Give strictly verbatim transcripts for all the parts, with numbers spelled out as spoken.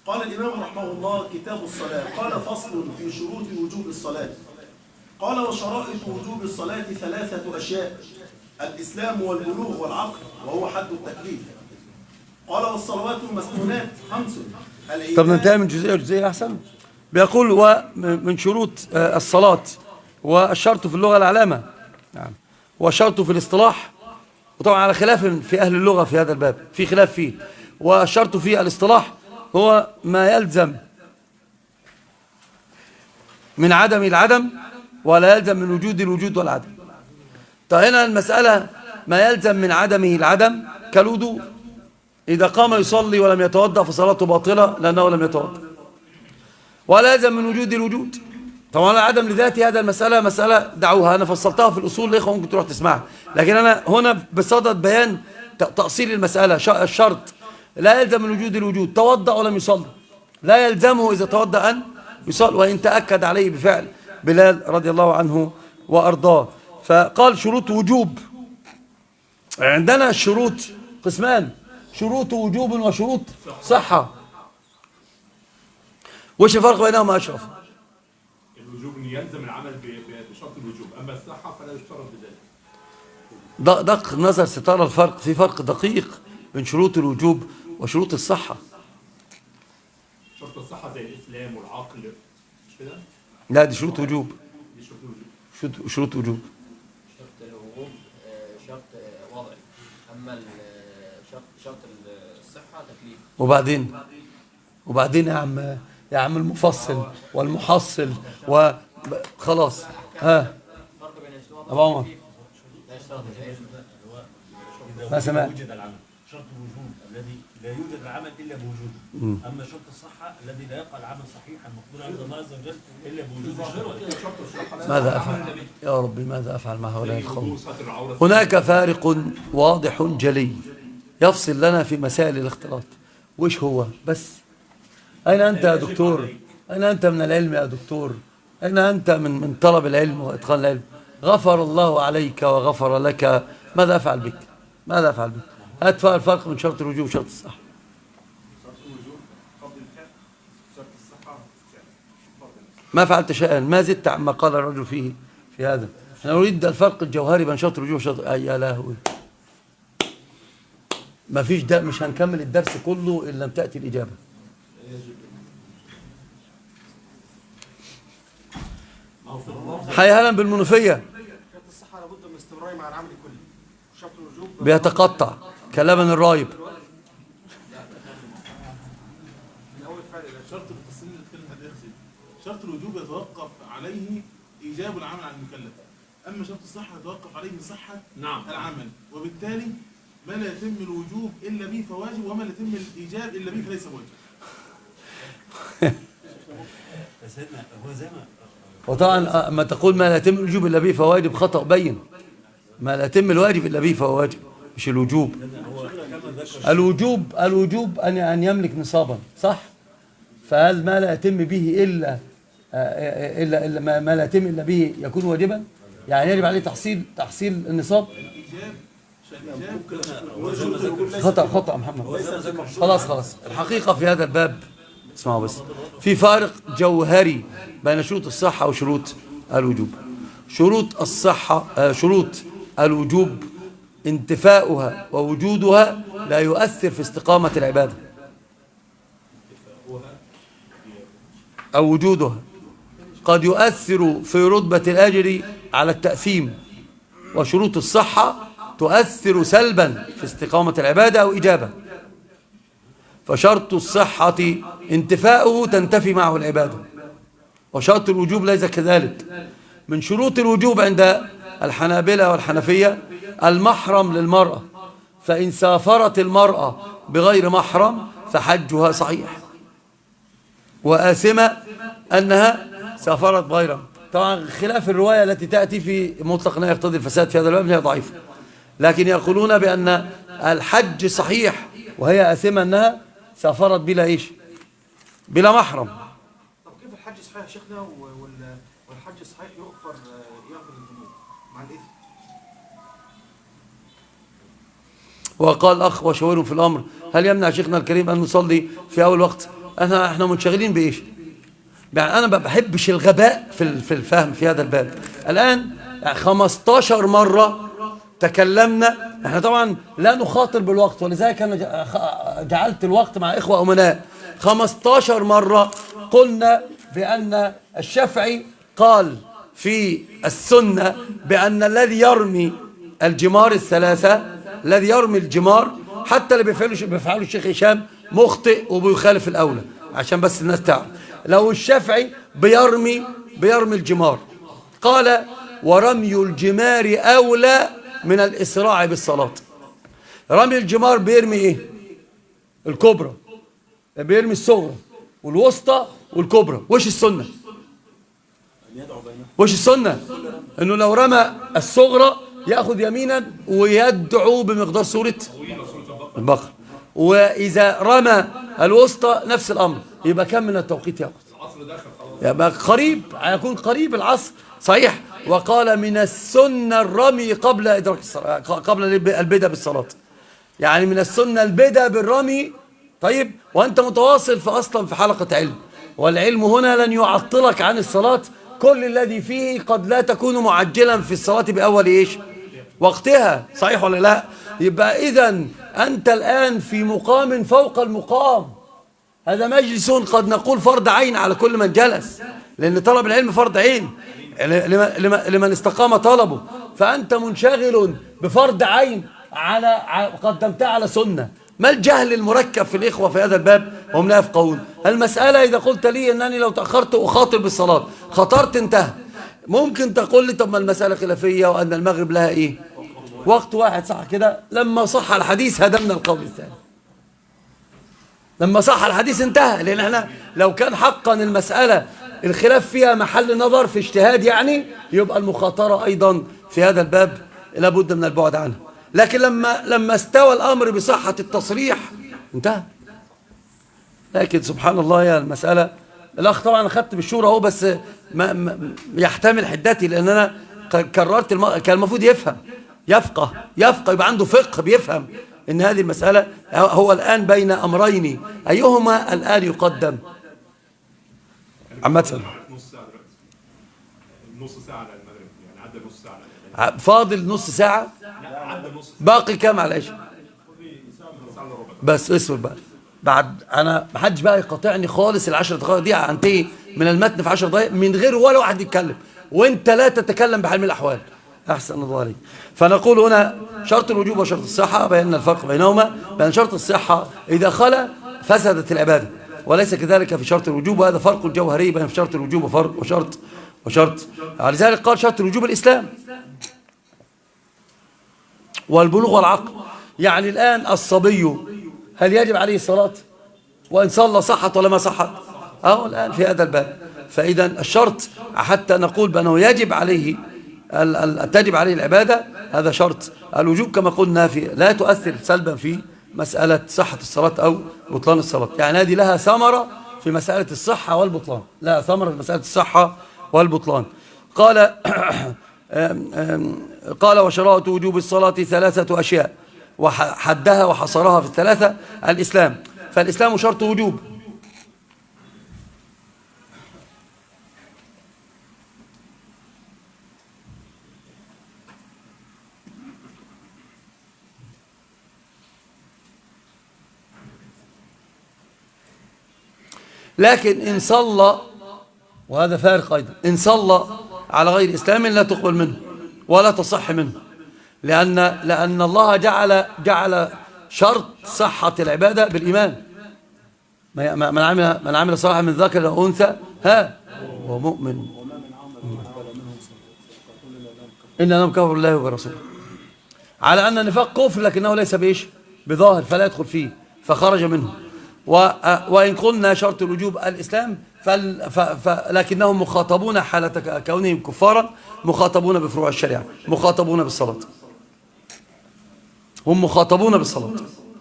قال الإمام رحمه الله كتاب الصلاة. قال فصل في شروط وجوب الصلاة. قال وشرائط وجوب الصلاة ثلاثة أشياء: الإسلام والبلوغ والعقل وهو حد التكليف. قال والصلوات المسنونات خمس. طب ننتهي من جزئية جزئية أحسن. بيقول ومن شروط الصلاة والشرط في اللغة العلامة، نعم، وشرط في الاصطلاح، وطبعا على خلاف في أهل اللغة في هذا الباب، في خلاف فيه. والشرط في الاصطلاح هو ما يلزم من عدم العدم ولا يلزم من وجود الوجود والعدم. طيب هنا المسألة ما يلزم من عدمه العدم كالوضوء، إذا قام يصلي ولم يتوضأ فصلاته باطلة لأنه لم يتوضأ. ولا يلزم من وجود الوجود. طبعا العدم لذاته هذا المسألة مسألة دعوها، أنا فصلتها في الأصول الإخوة ممكن تروح تسمعها، لكن أنا هنا بصدد بيان تأصيل المسألة. الشرط لا يلزم من وجود الوجود. توضأ ولم يصلي لا يلزمه إذا توضأ أن يصلي، وإن تأكد عليه بفعل بلال رضي الله عنه وأرضاه. فقال شروط وجوب. عندنا الشروط قسمان: شروط وجوب وشروط صحة. وش الفرق بينهما أشرف؟ الوجوب يلزم العمل بشرط الوجوب، أما الصحة فلا يشترط بذلك. دق نظر سترى الفرق، في فرق دقيق بين شروط الوجوب وشروط الصحة. شرط الصحة زي الإسلام والعقل، مش كده؟ لا دي شروط وجوب. دي شروط الوجوب. شروط شروط وجوب. شرط الوجوب شرط وضعي، أما شرط شرط الصحة تكليف. وبعدين وبعدين يا عم يا عم المفصل والمحصل وخلاص. ها أبو عمر ما سمعت. شرط الوجوب الذي لا يوجد العمل الا بوجوده، اما شرط الصحه الذي لا يقع العمل صحيحا مقبولا عند الله عز وجل الا بوجود الشرط. ماذا افعل يا ربي، ماذا افعل مع هؤلاء القوم؟ هناك فارق واضح جلي يفصل لنا في مسائل الاختلاط. وش هو بس؟ اين انت يا دكتور؟ اين انت من العلم يا دكتور؟ اين انت من من طلب العلم واتقان العلم؟ غفر الله عليك وغفر لك. ماذا افعل بك؟ ماذا افعل بك؟ هات الفرق من شرط الوجوب وشرط الصحة. شرط الوجوب قبل الفعل، شرط الصحة ما فعلت شيئا، ما زدت عما قال الرجل فيه في هذا. انا اريد الفرق الجوهري بين شرط الوجوب وشرط. اي يا لهوي، ما فيش ده، مش هنكمل الدرس كله ان لم تاتي الاجابه. حيا هلا بالمنوفيه. شرط الصحة لابد من الاستمرار مع العمل كله. شرط الوجوب بيتقطع كلبن الرايب. من أول فعل. شرط التصريح اللي اتكلم عليه يخزي. شرط الوجوب يتوقف عليه إيجاب العمل على المكلف، أما شرط الصحة يتوقف عليه صحة نعم. العمل، وبالتالي ما لا يتم الوجوب إلا به فواجب، وما لا يتم الإيجاب إلا به فليس واجب. سيدنا هو زي ما وطبعا اما تقول ما لا يتم الوجوب الا به فواجب خطأ بين. ما لا يتم الواجب الا به فهو واجب، مش الوجوب. الوجوب الوجوب ان ان يملك نصابا، صح؟ فهل ما لا يتم به الا الا, إلا ما, ما لا يتم الا به يكون واجبا؟ يعني يجب عليه تحصيل تحصيل النصاب. خطأ خطأ محمد. خلاص خلاص الحقيقة في هذا الباب اسمعوا بس، في فارق جوهري بين شروط الصحة وشروط الوجوب. شروط الصحة شروط الوجوب انتفاؤها ووجودها لا يؤثر في استقامة العبادة، أو وجودها قد يؤثر في رتبة الأجر على التأثيم. وشروط الصحة تؤثر سلبا في استقامة العبادة أو إجابة. فشرط الصحة انتفاؤه تنتفي معه العبادة، وشرط الوجوب ليس كذلك. من شروط الوجوب عند الحنابلة والحنفية المحرم للمرأة، فإن سافرت المرأة بغير محرم فحجها صحيح، وآثمة أنها سافرت بغيرها. طبعا خلاف الرواية التي تأتي في مطلق لا يقتضي الفساد في هذا الباب هي ضعيفة، لكن يقولون بأن الحج صحيح وهي آثمة أنها سافرت بلا إيش؟ بلا محرم. طب كيف الحج صحيح يا شيخنا والحج الصحيح يغفر يغفر الذنوب مع الإثم؟ وقال أخ وشاورهم في الأمر، هل يمنع شيخنا الكريم أن نصلي في أول وقت احنا احنا منشغلين بايش؟ يعني انا ما بحبش الغباء في في الفهم في هذا الباب. الان خمستاشر مرة تكلمنا، احنا طبعا لا نخاطر بالوقت، ولذلك انا جعلت الوقت مع اخوة امناء. خمستاشر مرة قلنا بان الشافعي قال في السنة بان الذي يرمي الجمار الثلاثة، الذي يرمي الجمار حتى اللي بيفعله بيفعله الشيخ هشام مخطئ وبيخالف الاولى، عشان بس الناس تعرف. لو الشافعي بيرمي بيرمي الجمار، قال ورمي الجمار اولى من الاسراع بالصلاة. رمي الجمار بيرمي ايه؟ الكبرى، بيرمي الصغرى والوسطى والكبرى. وش السنة؟ وش السنة؟ انه لو رمى الصغرى ياخذ يمينا ويدعو بمقدار سورة البقرة، واذا رمى الوسطى نفس الامر. يبقى كم من التوقيت ياخذ؟ يبقى قريب، هيكون قريب العصر صحيح. وقال من السنة الرمي قبل إدراك الصلاة، قبل البدء بالصلاة. يعني من السنة البدء بالرمي. طيب، وأنت متواصل في أصلا في حلقة علم، والعلم هنا لن يعطلك عن الصلاة. كل الذي فيه قد لا تكون معجلا في الصلاة بأول إيش؟ وقتها، صحيح ولا لا؟ يبقى إذن أنت الآن في مقام فوق المقام. هذا مجلس قد نقول فرض عين على كل من جلس، لأن طلب العلم فرض عين لمن استقام طلبه. فأنت منشغل بفرض عين على قدمتها على سنة. ما الجهل المركب في الإخوة في هذا الباب وهم لا يفقهون المسألة؟ إذا قلت لي أنني لو تأخرت أخاطر بالصلاة، خطرت انتهى. ممكن تقول لي طب ما المسألة خلافية وأن المغرب لها إيه؟ وقت واحد، صح كده؟ لما صح الحديث هدمنا القول الثاني. لما صح الحديث انتهى. لأن احنا لو كان حقا المسألة الخلاف فيها محل نظر في اجتهاد، يعني يبقى المخاطرة أيضا في هذا الباب لابد من البعد عنها. لكن لما لما استوى الأمر بصحة التصريح انتهى. لكن سبحان الله يا المسألة، الأخ طبعا أخذت بالشورى أهو، بس ما ما يحتمل حدتي، لأن أنا كررت الم... كان المفروض يفهم يفقه يفقه يبقى عنده فقه، بيفهم إن هذه المسألة هو الآن بين أمرين، أيهما الآن يقدم؟ عامة نص ساعة دلوقتي، نص ساعة على المغرب، يعني عدى نص ساعة. فاضل نص ساعة، باقي كام على العشاء؟ بس اصبر بقى، بعد انا ما حدش بقى يقاطعني خالص. العشر دقائق دي هنتهي من المتن في عشر دقائق من غير ولا واحد يتكلم، وانت لا تتكلم بحال من الاحوال. احسن الله عليك. فنقول هنا شرط الوجوب وشرط الصحة، بينا الفرق بينهما. بين شرط الصحة إذا خلا فسدت العبادة، وليس كذلك في شرط الوجوب، وهذا فرق جوهري بين شرط الوجوب وفرق وشرط وشرط لذلك قال شرط الوجوب الإسلام والبلوغ والعقل. يعني الآن الصبي هل يجب عليه الصلاة؟ وإن صلى صحت ولا ما صحت؟ أهو الآن في هذا الباب. فإذا الشرط حتى نقول بأنه يجب عليه تجب عليه العبادة، هذا شرط الوجوب كما قلنا، في لا تؤثر سلبا في مسألة صحة الصلاة أو بطلان الصلاة. يعني هذه لها ثمرة في مسألة الصحة والبطلان، لها ثمرة في مسألة الصحة والبطلان. قال قال وشرائط وجوب الصلاة ثلاثة أشياء، وحدها وحصرها في الثلاثة. الإسلام، فالإسلام شرط وجوب. لكن إن صلى، وهذا فارق أيضا، إن صلى على غير إسلام لا تقبل منه ولا تصح منه، لأن لأن الله جعل جعل شرط صحة العبادة بالإيمان. من عمل من عمل صالحا من ذكر أو أنثى ها هو مؤمن إن لم كفر الله وبرسوله، على أن النفاق كفر لكنه ليس بإيش؟ بظاهر، فلا يدخل فيه فخرج منه. وإن قلنا شرط الوجوب الإسلام لكنهم مخاطبون حالة كونهم كفارا، مخاطبون بفروع الشريعة، مخاطبون بالصلاة، هم مخاطبون بالصلاة.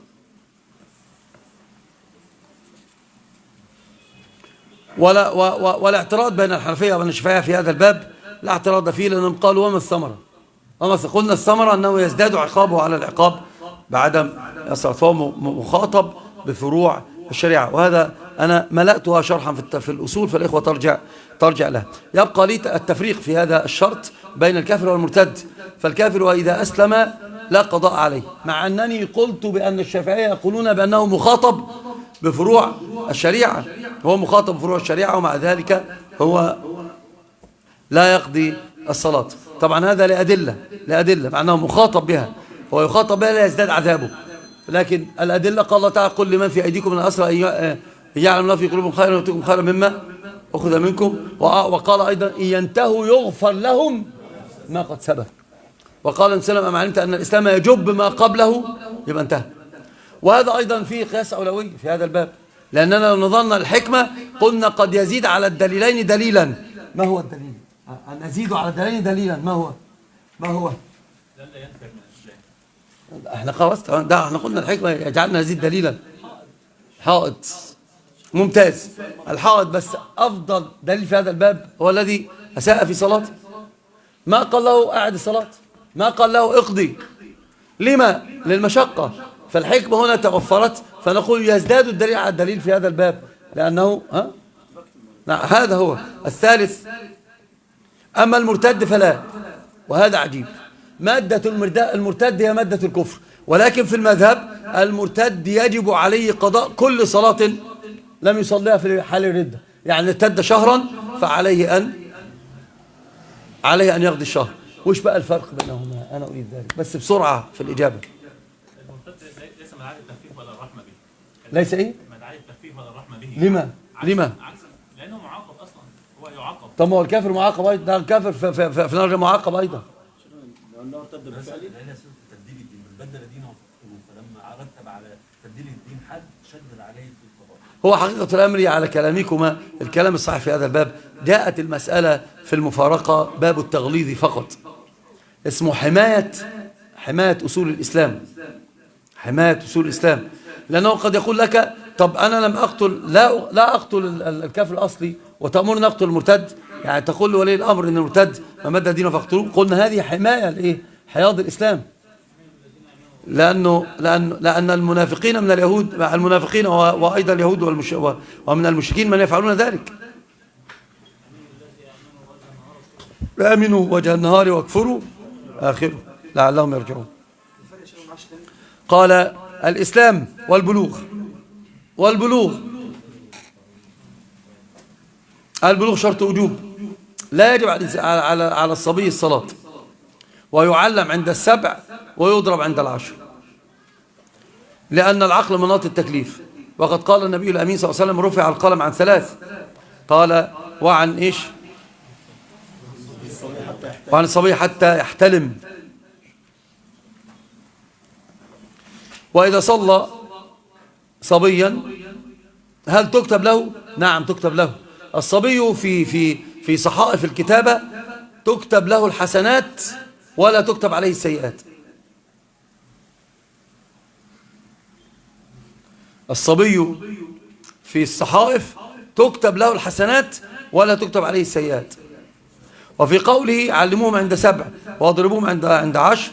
ولا والاعتراض بين الحنفية وبين الشافعية في هذا الباب لا اعتراض فيه، لأنهم قالوا وما الثمرة؟ وما قلنا الثمرة أنه يزداد عقابه على العقاب بعدم الصلاة، فهو مخاطب بفروع الشريعة. وهذا أنا ملأتها شرحا في في الأصول، فالإخوة ترجع ترجع لها. يبقى لي التفريق في هذا الشرط بين الكافر والمرتد. فالكافر وإذا أسلم لا قضاء عليه، مع أنني قلت بأن الشافعية يقولون بأنه مخاطب بفروع الشريعة، هو مخاطب بفروع الشريعة، ومع ذلك هو لا يقضي الصلاة. طبعا هذا لأدلة لأدلة مع أنه مخاطب بها، هو يخاطب بها لا يزداد عذابه، لكن الأدلة قال الله تعالى: قل لمن في أيديكم من الأسرى إن يعلم الله في قلوبهم خيرا ويؤتكم خيرا مما أخذ منكم. وقال أيضا: إن ينتهوا يغفر لهم ما قد سبق. وقال النبي صلى الله عليه وسلم: أما علمت أن الإسلام يجب ما قبله يبقى انتهى. وهذا أيضا فيه قياس أولوي في هذا الباب، لأننا لو نظرنا الحكمة قلنا قد يزيد على الدليلين دليلا. ما هو الدليل؟ أن نزيد على الدليلين دليلا، ما هو؟ ما هو؟ لا لا ينفع من الإسلام. احنا خلاص ده احنا قلنا الحكمة يجعلنا نزيد دليلا. حائط ممتاز، الحائط، بس أفضل دليل في هذا الباب هو الذي أساء في صلاته. ما قال له أعد الصلاة، ما قال له اقضي. لما؟ للمشقة. فالحكمة هنا توفرت، فنقول يزداد الدليل على الدليل في هذا الباب، لأنه ها؟ نعم هذا هو الثالث. أما المرتد فلا، وهذا عجيب. مادة المرتد هي مادة الكفر، ولكن في المذهب المرتد يجب عليه قضاء كل صلاة لم يصليها في حال الردة. يعني ارتد شهرا فعليه أن عليه أن يقضي الشهر. وش بقى الفرق بينهما؟ أنا أريد ذلك بس بسرعة في الإجابة. المرتد ليس من عادة التخفيف ولا الرحمة به. ليس إيه؟ من عادة التخفيف ولا الرحمة به. لما؟ لما؟ عكس، لأنه معاقب أصلا، هو يعاقب. طب ما هو الكافر معاقب أيضا، ده الكافر في, في, في, في نار معاقب أيضا. لأنه ارتد بالفعل. لأن تبديل الدين، من بدل دينه فلما رتب على تبديل الدين حد شدد عليه في القضاء. هو حقيقة الأمر على كلامكما الكلام الصحيح في هذا الباب، جاءت المسألة في المفارقة باب التغليظ فقط، اسمه حماية حماية أصول الإسلام، حماية أصول الإسلام. لأنه قد يقول لك: طب أنا لم أقتل لا لا أقتل الكافر الأصلي وتأمرني أقتل المرتد، يعني تقول لولي الأمر إن المرتد ما مد دينه فاقتلوه. قلنا هذه حماية لإيه؟ حياض الإسلام. لأنه لأن لأن المنافقين من اليهود، المنافقين وأيضا اليهود والمش ومن المشركين من يفعلون ذلك. آمنوا وجه النهار واكفروا آخره لعلهم يرجعون. قال: الإسلام والبلوغ. والبلوغ البلوغ شرط وجوب، لا يجب على على الصبي الصلاة، ويعلم عند السبع ويضرب عند العشر، لأن العقل مناط التكليف. وقد قال النبي الأمين صلى الله عليه وسلم: رفع القلم عن ثلاث، قال: وعن إيش؟ وعن الصبي حتى يحتلم. وإذا صلى صبيا هل تكتب له؟ نعم تكتب له. الصبي في في في صحائف الكتابة تكتب له الحسنات ولا تكتب عليه السيئات. الصبي في الصحائف تكتب له الحسنات ولا تكتب عليه السيئات. وفي قوله: علموهم عند سبع واضربوهم عند عند عشر،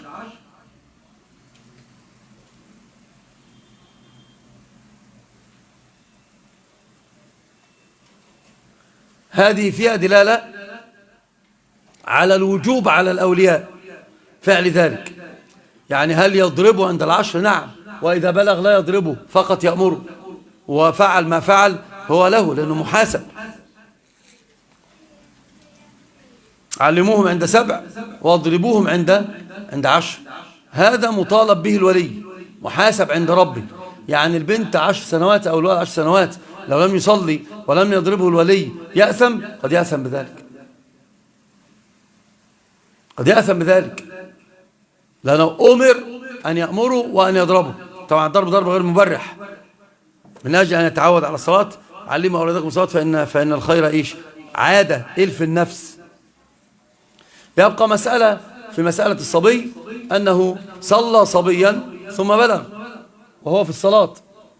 هذه فيها دلالة على الوجوب على الأولياء فعل ذلك. يعني هل يضربه عند العشر؟ نعم. وإذا بلغ لا يضربه، فقط يأمره، وفعل ما فعل هو له لأنه محاسب. علموهم عند سبع واضربوهم عند عند عشر، هذا مطالب به الولي، محاسب عند ربه. يعني البنت عشر سنوات أو الولد عشر سنوات لو لم يصلي ولم يضربه الولي يأثم؟ قد يأثم بذلك، قد يأثم بذلك، لأنه أمر أن يأمره وأن يضربه. طبعا ضرب ضرب غير مبرح، من أجل أن يتعود على الصلاة. علموا أولادكم الصلاة فإن, فإن الخير إيش؟ عادة، إلف النفس. يبقى مسألة في مسألة الصبي أنه صلى صبيا ثم بلغ وهو في الصلاة.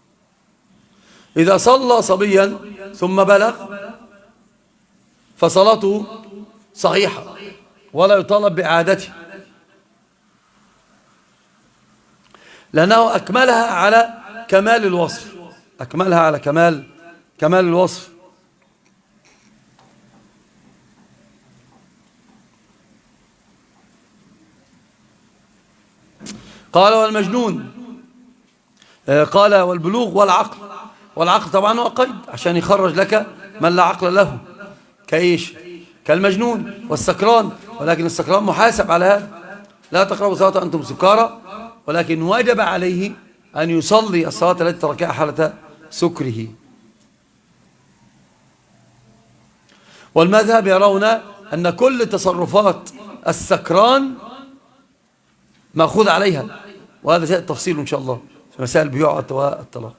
إذا صلى صبيا ثم بلغ فصلاته صحيحة ولا يطالب بإعادته، لأنه أكملها على كمال الوصف، أكملها على كمال كمال الوصف. قال والمجنون، قال والبلوغ والعقل. والعقل طبعا هو قيد عشان يخرج لك من لا عقل له، كايش؟ كالمجنون والسكران، ولكن السكران محاسب على هذا. لا تقربوا الصلاة وأنتم سكارى، ولكن وجب عليه أن يصلي الصلاة التي تركها حالة سكره. والمذهب يرون أن كل تصرفات السكران مأخوذ عليها، وهذا سيأتي التفصيل إن شاء الله في مسائل البيوع والطلاق.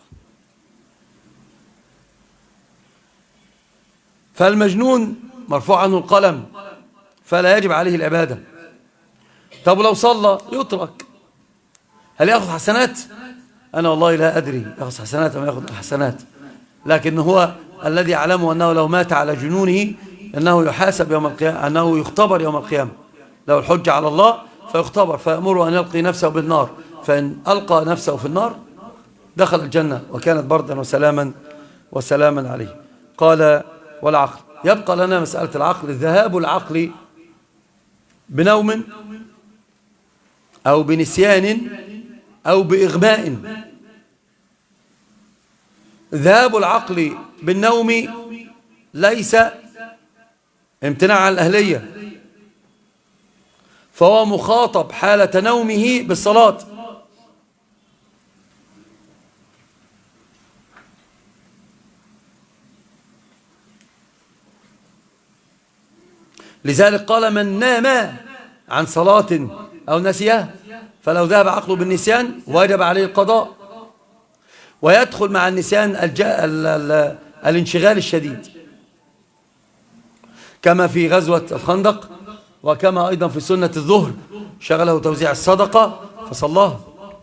فالمجنون مرفوع عنه القلم فلا يجب عليه العبادة. طب لو صلى يترك، هل يأخذ حسنات؟ أنا والله لا أدري يأخذ حسنات أم يأخذ حسنات، لكن هو الذي يعلمه أنه لو مات على جنونه أنه يحاسب يوم القيامة، أنه يختبر يوم القيامة. لو الحجة على الله فيختبر، فيأمره أن يلقي نفسه بالنار، فإن ألقى نفسه في النار دخل الجنة وكانت بردا وسلاما وسلاما عليه. قال والعقل. يبقى لنا مسألة العقل، ذهاب العقل بنوم أو بنسيان أو بإغماء. ذهاب العقل بالنوم ليس امتناع عن الأهلية، فهو مخاطب حالة نومه بالصلاة. لذلك قال من نام عن صلاة أو نسيها فلو ذهب عقله بالنسيان وجب عليه القضاء. ويدخل مع النسيان ال ال الانشغال الشديد، كما في غزوة الخندق، وكما أيضا في سنة الظهر شغله توزيع الصدقة فصلاها.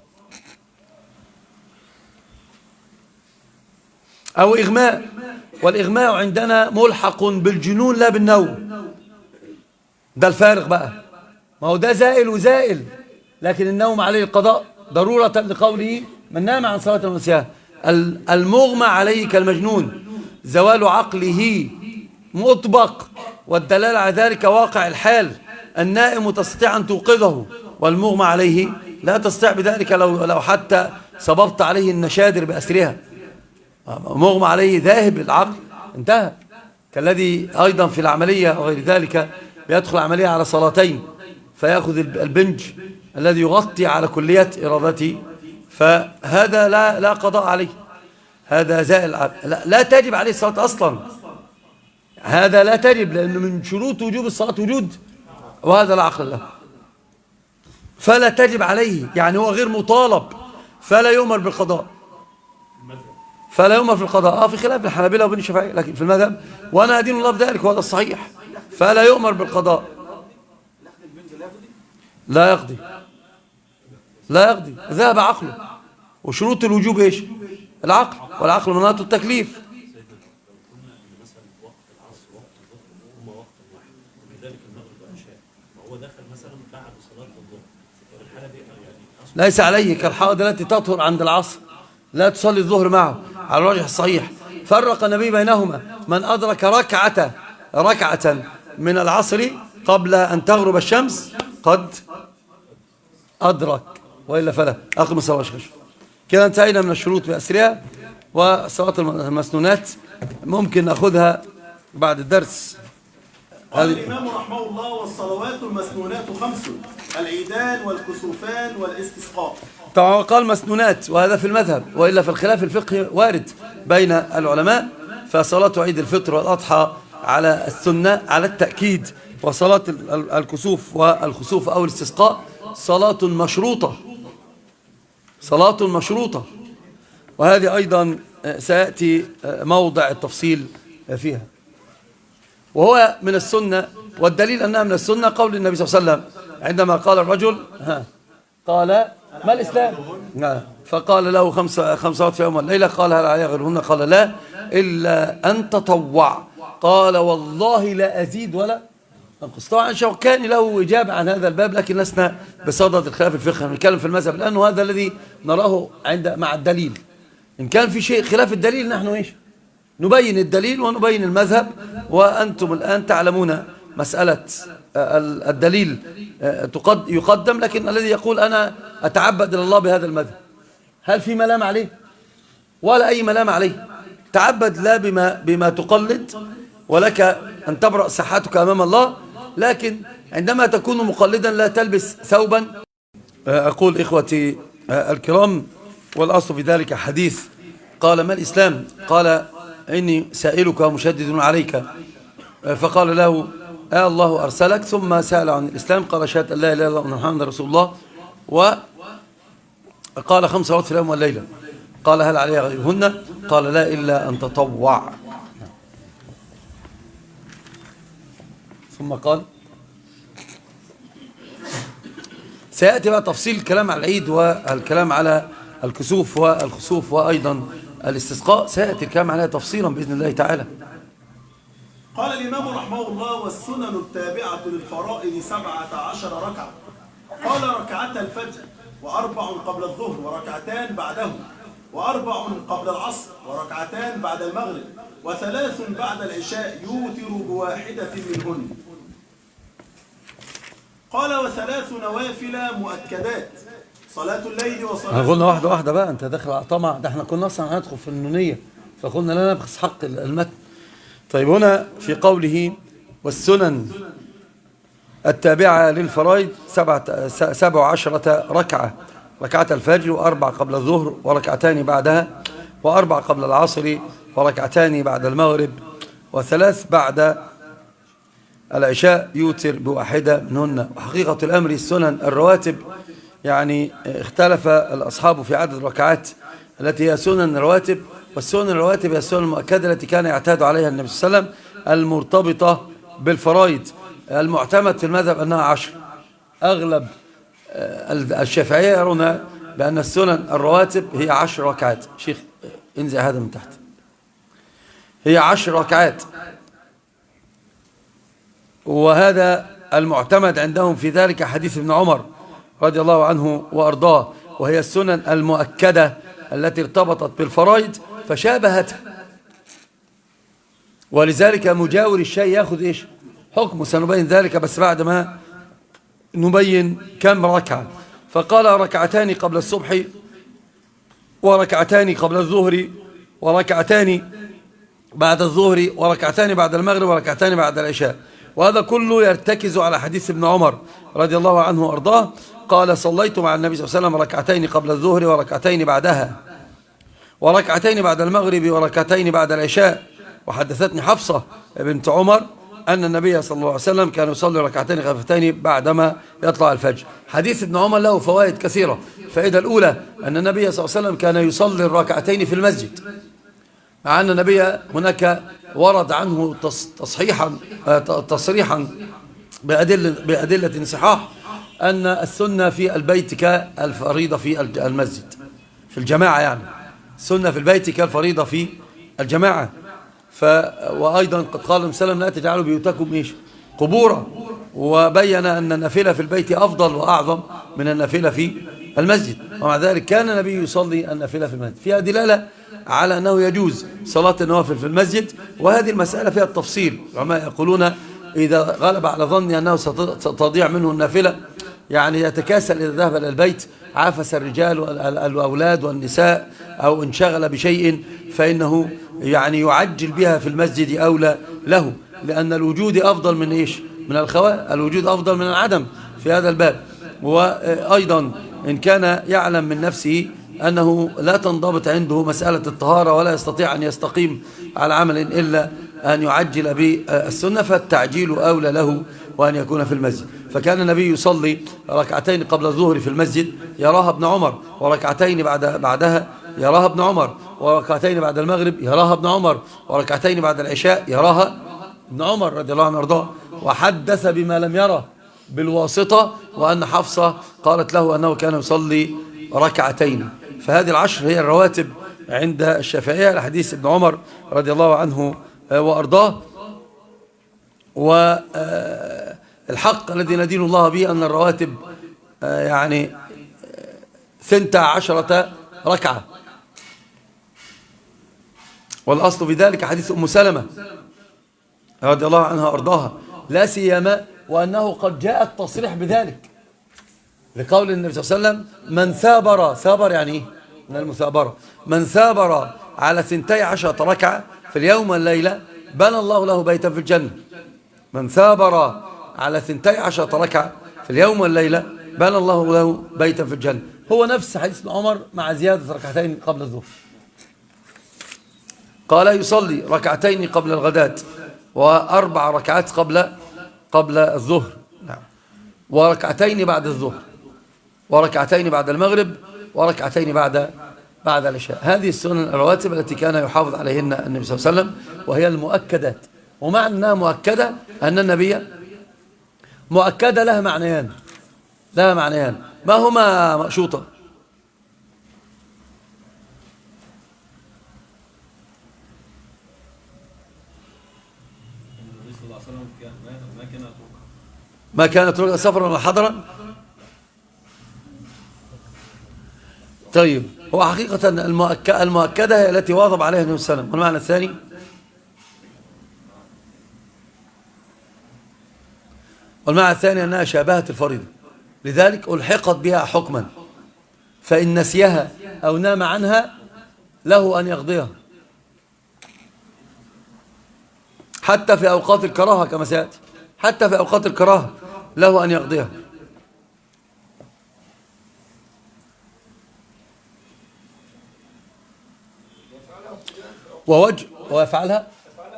أو إغماء، والإغماء عندنا ملحق بالجنون لا بالنوم. ده الفارق بقى، ما هو ده زائل وزائل، لكن النوم عليه القضاء ضرورة لقوله من نام عن صلاة ونسيها. المغمى عليه كالمجنون زوال عقله مطبق، والدلالة على ذلك واقع الحال. النائم تستطيع أن توقظه، والمغمى عليه لا تستطيع بذلك لو لو حتى صببت عليه النشادر بأسرها. مغمى عليه ذاهب العقل انتهى. كالذي أيضا في العملية وغير ذلك بيدخل عملية على صلاتين فيأخذ البنج الذي يغطي على كلية إرادته، فهذا لا لا قضاء عليه، هذا زائل لا, لا تجب عليه الصلاة أصلا. هذا لا تجب، لأنه من شروط وجوب الصلاة وجود، وهذا لا عقل له، فلا تجب عليه. يعني هو غير مطالب، فلا يؤمر بالقضاء، فلا يؤمر في القضاء. اه في خلاف الحنابلة وبين الشافعية، لكن في المذهب وأنا أدين الله بذلك وهذا الصحيح، فلا يؤمر بالقضاء. لا يقضي، لا يقضي، ذهب عقله. وشروط الوجوب ايش؟ العقل، والعقل مناط التكليف. ليس عليه كالحائض التي تطهر عند العصر لا تصلي الظهر معه على الراجح الصحيح. فرق النبي بينهما، من أدرك ركعة ركعة من العصر قبل أن تغرب الشمس قد أدرك، وإلا فلا. أقم الصلاة والسلام. كده انتهينا من الشروط بأسرها، وصلاة المسنونات ممكن نأخذها بعد الدرس. قال الإمام رحمه الله: والصلوات المسنونات خمس: العيدان والكسوفان والاستسقاء. طبعا قال مسنونات، وهذا في المذهب، وإلا في الخلاف الفقهي وارد بين العلماء. فصلاة عيد الفطر والأضحى على السنة على التأكيد، وصلاة الكسوف والخسوف أو الاستسقاء صلاة مشروطة، صلاة مشروطة، وهذه أيضا سيأتي موضع التفصيل فيها. وهو من السنة، والدليل أنها من السنة قول النبي صلى الله عليه وسلم عندما قال الرجل ها قال ما الإسلام؟ فقال له خمس خمسات في يوم والليلة. قال هل علي غيرهن؟ قال لا إلا أن تطوع. قال والله لا أزيد ولا أنقص. طبعا شوكاني له إجابة عن هذا الباب، لكن لسنا بصدد الخلاف الفقهي، نتكلم في المذهب لأنه هذا الذي نراه عند مع الدليل. إن كان في شيء خلاف الدليل نحن إيش نبين الدليل ونبين المذهب، وأنتم الآن تعلمون مسألة الدليل يقدم، لكن الذي يقول أنا أتعبد إلى الله بهذا المذهب هل في ملام عليه؟ ولا أي ملام عليه. تعبد لا بما, بما تقلد، ولك أن تبرأ صحتك أمام الله، لكن عندما تكون مقلدا لا تلبس ثوبا. أقول إخوتي الكرام، والأصل في ذلك حديث قال ما الإسلام؟ قال إني سائلك ومشدد عليك، فقال له آه الله أرسلك، ثم سأل عن الإسلام قال شهادة أن لا إله إلا الله وأن محمدا رسول الله، وقال خمس صلوات في اليوم والليلة. قال هل علي غيرهن؟ قال لا إلا أن تطوع. ثم قال سيأتي بقى تفصيل الكلام على العيد والكلام على الكسوف والخسوف وأيضا الاستسقاء، سيأتي الكلام عليها تفصيلا بإذن الله تعالى. قال الإمام رحمه الله والسنن التابعة للفرائض سبعة عشر ركعة. قال ركعتا الفجر، وأربع قبل الظهر وركعتان بعده، وأربع قبل العصر وركعتان بعد المغرب، وثلاث بعد العشاء يوتر بواحدة منهن. قال وثلاث نوافل مؤكدات، صلاة الليل وصلاة قلنا واحدة واحدة بقى، أنت داخل على طمع، ده احنا كنا أصلا هندخل في النونية، فقلنا لا نبخس حق المتن. طيب هنا في قوله والسنن التابعة للفرائض سبعة سبع عشرة ركعة، ركعة الفجر وأربع قبل الظهر وركعتان بعدها، وأربع قبل العصر وركعتان بعد المغرب، وثلاث بعد العشاء يوتر بواحدة منهن. وحقيقة الأمر السنن الرواتب يعني اختلف الأصحاب في عدد الركعات التي هي سنن الرواتب، والسنن الرواتب هي السنن المؤكدة التي كان يعتاد عليها النبي صلى الله عليه وسلم المرتبطة بالفرائض. المعتمد في المذهب أنها عشر. أغلب الشافعية يرون بأن السنن الرواتب هي عشر ركعات. شيخ انزع هذا من تحت. هي عشر ركعات، وهذا المعتمد عندهم في ذلك حديث ابن عمر رضي الله عنه وأرضاه، وهي السنن المؤكدة التي ارتبطت بالفرائض فشابهتها، ولذلك مجاور الشيء يأخذ إيش حكمه. سنبين ذلك بس بعد ما نبين كم ركعة. فقال ركعتان قبل الصبح، وركعتان قبل الظهر، وركعتان بعد الظهر، وركعتان بعد المغرب، وركعتان بعد العشاء. وهذا كله يرتكز على حديث ابن عمر رضي الله عنه وأرضاه قال صليت مع النبي صلى الله عليه وسلم ركعتين قبل الظهر وركعتين بعدها، وركعتين بعد المغرب، وركعتين بعد العشاء. وحدثتني حفصة بنت عمر أن النبي صلى الله عليه وسلم كان يصلي ركعتين خفيفتين بعدما يطلع الفجر. حديث ابن عمر له فوائد كثيرة. الفائدة الأولى أن النبي صلى الله عليه وسلم كان يصلي الركعتين في المسجد، مع أن النبي هناك ورد عنه تصحيحا تصريحا بأدلة, بأدلة صحاح أن السنة في البيت كالفريضة في المسجد في الجماعة، يعني السنة في البيت كالفريضة في الجماعة. ف وأيضا قد قال النبي صلى الله عليه وسلم لا تجعلوا بيوتكم إيش قبورا، وبين أن النافلة في البيت أفضل وأعظم من النافلة في المسجد، ومع ذلك كان النبي يصلي النافلة في المسجد. فيها دلالة على أنه يجوز صلاة النوافل في المسجد، وهذه المسألة فيها التفصيل. العلماء يقولون إذا غلب على ظني أنه ستضيع منه النافلة، يعني يتكاسل إذا ذهب إلى البيت، عافس الرجال والأولاد والنساء أو انشغل بشيء، فإنه يعني يعجل بها في المسجد أولى له، لأن الوجود أفضل من إيش من الخواء، الوجود أفضل من العدم في هذا الباب. وأيضا إن كان يعلم من نفسه أنه لا تنضبط عنده مسألة الطهارة ولا يستطيع أن يستقيم على عمل إلا أن يعجل بالسنة، فالتعجيل أولى له وأن يكون في المسجد. فكان النبي يصلي ركعتين قبل الظهر في المسجد يراها ابن عمر، وركعتين بعد بعدها يراها ابن عمر، وركعتين بعد المغرب يراها ابن عمر، وركعتين بعد العشاء يراها ابن عمر رضي الله عنه وارضاه. وحدث بما لم يره بالواسطة، وأن حفصة قالت له أنه كان يصلي ركعتين. فهذه العشر هي الرواتب عند الشافعية لحديث ابن عمر رضي الله عنه وأرضاه. والحق الذي ندين الله به أن الرواتب يعني ثنتا عشرة ركعة، والأصل في ذلك حديث أم سلمة رضي الله عنها وأرضاها، لا سيما وأنه قد جاء التصريح بذلك لقول النبي صلى الله عليه وسلم: من ثابر، ثابر يعني إيه؟ من المثابرة، من ثابر على ثنتي عشرة ركعة في اليوم والليلة بنى الله له بيتا في الجنة. من ثابر على ثنتي عشرة ركعة في اليوم والليلة بنى الله له بيتا في الجنة. هو نفس حديث ابن عمر مع زيادة ركعتين قبل الظهر. قال: يصلي ركعتين قبل الغداة وأربع ركعات قبل قبل الظهر، نعم، وركعتين بعد الظهر، وركعتين بعد المغرب، وركعتين بعد بعد العشاء. هذه السنن الرواتب التي كان يحافظ عليهن النبي صلى الله عليه وسلم، وهي المؤكدات. ومعنى أنها مؤكدة أن النبي مؤكدة لها معنيان، لها معنيان ما هما مقشوطة؟ ما كانت رؤيا سفرا ولا حضرا. طيب، هو حقيقة المؤكدة هي التي واظب عليها النبي صلى الله عليه وسلم. والمعنى الثاني والمعنى الثاني أنها شابهت الفريضة، لذلك ألحقت بها حكما، فإن نسيها أو نام عنها له أن يقضيها حتى في أوقات الكراهة، كما سيأتي، حتى في أوقات الكراهة له أن يقضيها. ووجه ويفعلها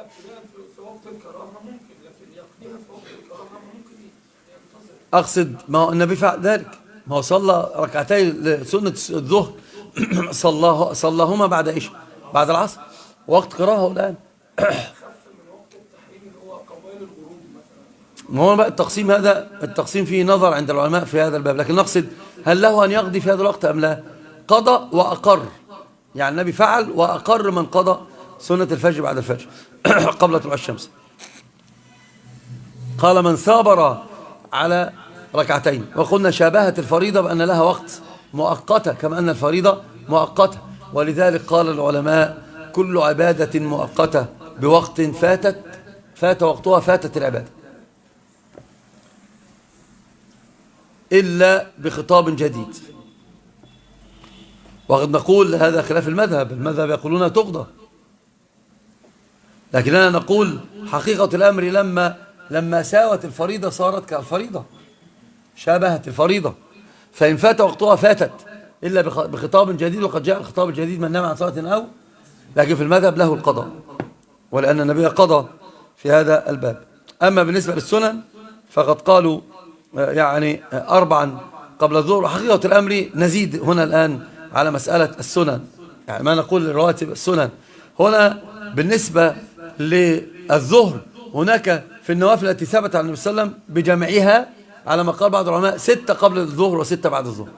أقصد، ما هو النبي فعل ذلك، ما هو صلى ركعتي سنة الظهر صلاه صلاهما بعد إيش؟ بعد العصر، وقت قراءة الآن. ما هو بقى التقسيم، هذا التقسيم فيه نظر عند العلماء في هذا الباب، لكن نقصد هل له أن يقضي في هذا الوقت أم لا؟ قضى وأقر، يعني النبي فعل وأقر من قضى سنة الفجر بعد الفجر قبل طلوع الشمس. قال: من ثابر على ركعتين، وقلنا شابهت الفريضة بأن لها وقت مؤقتة كما أن الفريضة مؤقتة، ولذلك قال العلماء: كل عبادة مؤقتة بوقت فاتت فات وقتها فاتت العبادة إلا بخطاب جديد. وقد نقول هذا خلاف المذهب، المذهب يقولون تقضى، لكننا نقول حقيقة الأمر لما لما ساوت الفريضة صارت كالفريضة، شابهت الفريضة، فإن فات وقتها فاتت إلا بخطاب جديد. وقد جاء الخطاب الجديد: من نام عن صلاة أو، لكن في المذهب له القضاء، ولأن النبي قضى في هذا الباب. أما بالنسبة للسنن فقد قالوا يعني أربعا قبل الظهر. وحقيقة الأمر نزيد هنا الآن على مسألة السنن، يعني ما نقول الرواتب السنن هنا بالنسبة للظهر. هناك في النوافل التي ثبت عن النبي صلى الله عليه وسلم بجمعها على ما قال بعض العلماء ستة قبل الظهر وستة بعد الظهر،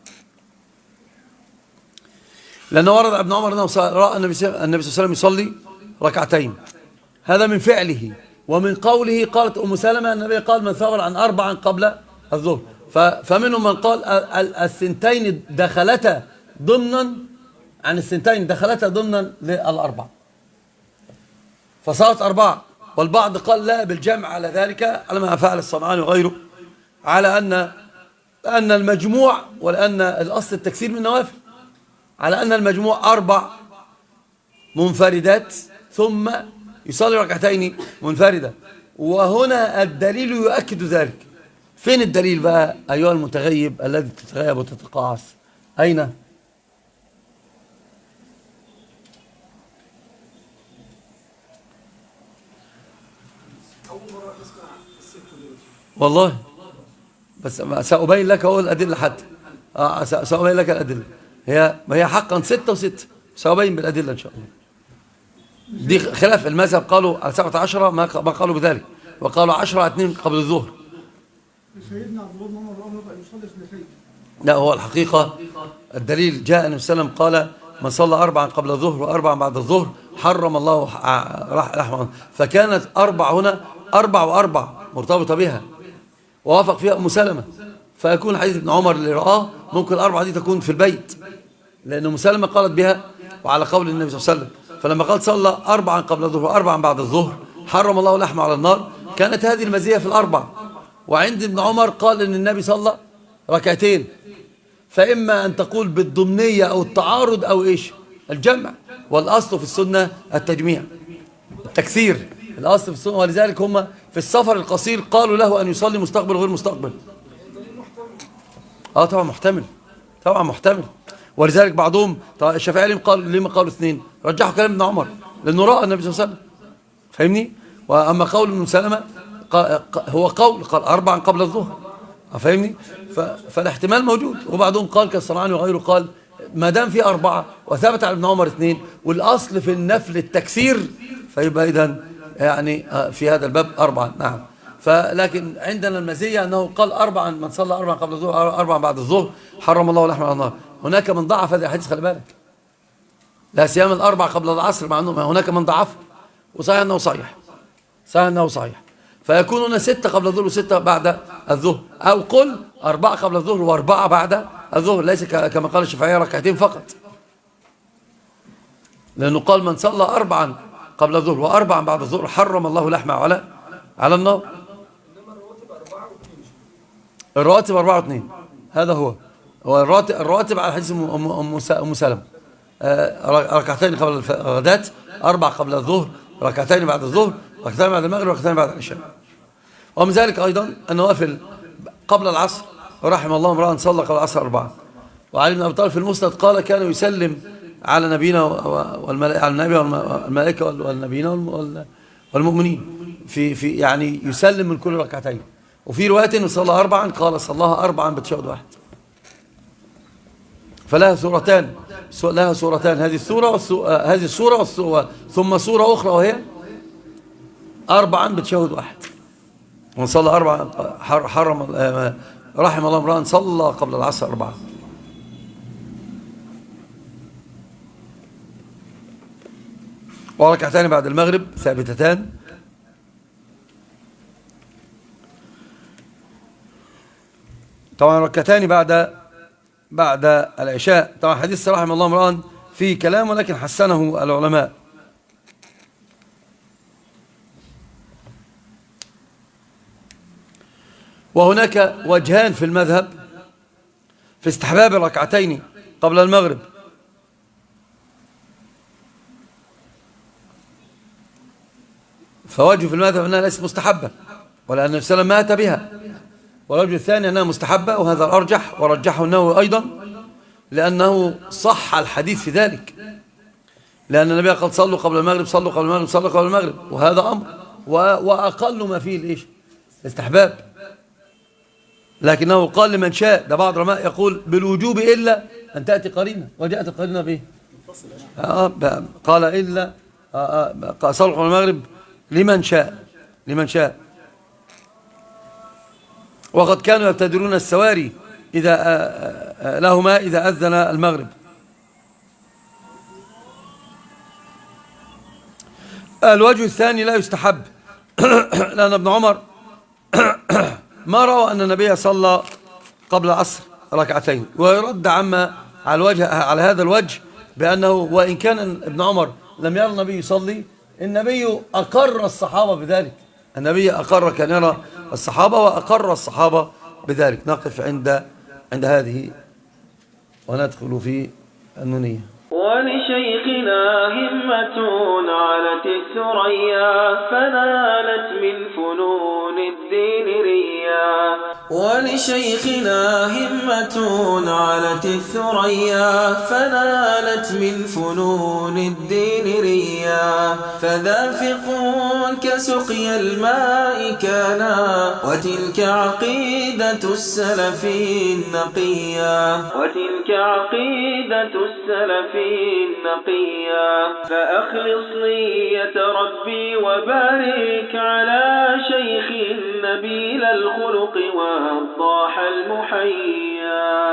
لأنه ورد ابن عمر أنه رأى النبي صلى الله عليه وسلم يصلي ركعتين، هذا من فعله. ومن قوله قالت أم سلمة النبي قال: من ثابر عن أربعا قبل الظهر، فمنهم من قال الثنتين دخلتا ضمنا عن الثنتين دخلتا ضمنا للأربع فصارت أربعة. والبعض قال لا، بالجمع على ذلك، على ما فعل الصنعاني وغيره، على أن أن المجموع، ولأن الأصل التكثير من النوافل، على أن المجموع أربع منفردات ثم يصلي ركعتين منفردة. وهنا الدليل يؤكد ذلك. فين الدليل بقى أيها المتغيب الذي تتغيب وتتقاعس؟ أين؟ والله بس سأبين لك أقول الأدلة حتى آه سأبين لك الأدلة. هي هي حقا ستة وستة، سأبين بالأدلة إن شاء الله. دي خلاف المذهب، قالوا على سبعة عشر ما قالوا بذلك، وقالوا عشرة على اثنين قبل الظهر. سيدنا عبد الله بن عمر رأى يصلي اثنتين. لا، هو الحقيقة الدليل جاء النبي صلى الله عليه وسلم قال: من صلى أربعا قبل الظهر وأربعا بعد الظهر حرم الله لحمه. فكانت أربع هنا أربع وأربع مرتبطة بها، ووافق فيها أم سلمة، فيكون حديث ابن عمر اللي رآه ممكن الأربعة دي تكون في البيت، لأن أم سلمة قالت بها وعلى قول النبي صلى الله عليه وسلم. فلما قال صلى أربعا قبل الظهر وأربعا بعد الظهر حرم الله لحمه على النار، كانت هذه المزية في الأربع. وعند ابن عمر قال إن النبي صلى ركعتين، فإما أن تقول بالضمنية أو التعارض أو إيش الجمع، والأصل في السنة التجميع التكثير، الأصل في السنة. ولذلك هم في السفر القصير قالوا له أن يصلي مستقبل غير مستقبل. اه طبعا محتمل، طبعا محتمل. ولذلك بعضهم الشافعي قال لما قالوا اثنين، رجحوا كلام ابن عمر لأنه رأى النبي صلى الله عليه وسلم، فاهمني؟ وأما قول ابن سلمة هو قول قال أربعا قبل الظهر، فاهمني؟ فالاحتمال موجود. وبعضهم قال كالصنعاني وغيره قال ما دام في أربعة وثبت على ابن عمر اثنين والأصل في النفل التكثير، فيبقى إذن يعني في هذا الباب أربعا. نعم. فلكن عندنا المزية أنه قال أربعا، من صلى أربعا قبل الظهر أربعا بعد الظهر حرم الله لحمه على النار. هناك من ضعف هذه الحديث، خلي بالك، لا سيما الأربع قبل العصر، مع أنه هناك من ضعف، وصحيح أنه صحيح، صحيح أنه صحيح. فيكون هنا ستة قبل الظهر وستة بعد الظهر، أو قل أربعة قبل الظهر وأربعة بعد الظهر، ليس كما قال الشافعية ركعتين فقط، لأنه قال من صلى أربعا قبل الظهر وأربعا بعد الظهر حرم الله لحمه على على النار. الرواتب أربعة واثنين، هذا هو هو الراتب, الرواتب على حديث أم سلمة، ركعتين قبل الغداة، أربع قبل الظهر، ركعتين بعد الظهر، ركعتين بعد المغرب، ركعتين بعد العشاء. ومن ذلك أيضا النوافل قبل العصر، ورحم الله امرأ صلى قبل العصر أربعة. وعلي بن أبي طالب في المسند قال كان يسلم على نبينا والملائكة، على النبي والملائكة والنبيين والمؤمنين في في يعني يسلم من كل ركعتين. وفي رواية صلى أربعا قال صلاها أربعا بتشهد واحد. فلها سورتان، لها سورتان، هذه السورة هذه السورة والسورة ثم سورة أخرى وهي أربعا بتشهد واحد. ومن صلى أربعا حرم رحم الله امرأ صلى قبل العصر أربعا. وركعتان بعد المغرب ثابتتان. طبعا ركعتان بعد بعد العشاء. طبعا حديث رحم الله امرأ فيه كلام ولكن حسنه العلماء. وهناك وجهان في المذهب في استحباب الركعتين قبل المغرب. فوجه في المذهب أنها ليست مستحبة، ولأن النبي صلى الله عليه وسلم مات بها. والوجه الثاني أنها مستحبة، وهذا الأرجح ورجحه النووي أيضا، لأنه صح الحديث في ذلك، لأن النبي قال صلوا قبل المغرب، صلوا قبل المغرب، صلوا قبل المغرب، وهذا أمر وأقل ما فيه الإيش الاستحباب. لكنه قال لمن شاء، ده بعض العلماء يقول بالوجوب إلا أن تأتي قرينة، وجاءت القرينة به آه قال إلا آه آه صلوا قبل المغرب لمن شاء، لمن شاء. وقد كانوا يبتدرون السواري إذا لهما إذا أذن المغرب. الوجه الثاني لا يستحب، لأن ابن عمر ما رأى أن النبي صلى قبل العصر ركعتين، ويرد عما على الوجه على هذا الوجه بأنه وإن كان ابن عمر لم يرى النبي يصلي، النبي أقر الصحابة بذلك، النبي أقر كان يرى الصحابة وأقر الصحابة بذلك. نقف عند عند هذه وندخل في النونية. ولشيخنا همة علت الثريا فنالت من فنون الدين ريا. ولشيخنا همة علت الثريا فنالت من فنون الدين ريا. فذافق كسقي الماء كانا وتلك عقيدة السلف النقيا. وتلك عقيدة السلف النقيا. فأخلص نية ربي وبارك على شيخ نبيل الخلق والضاح المحيا.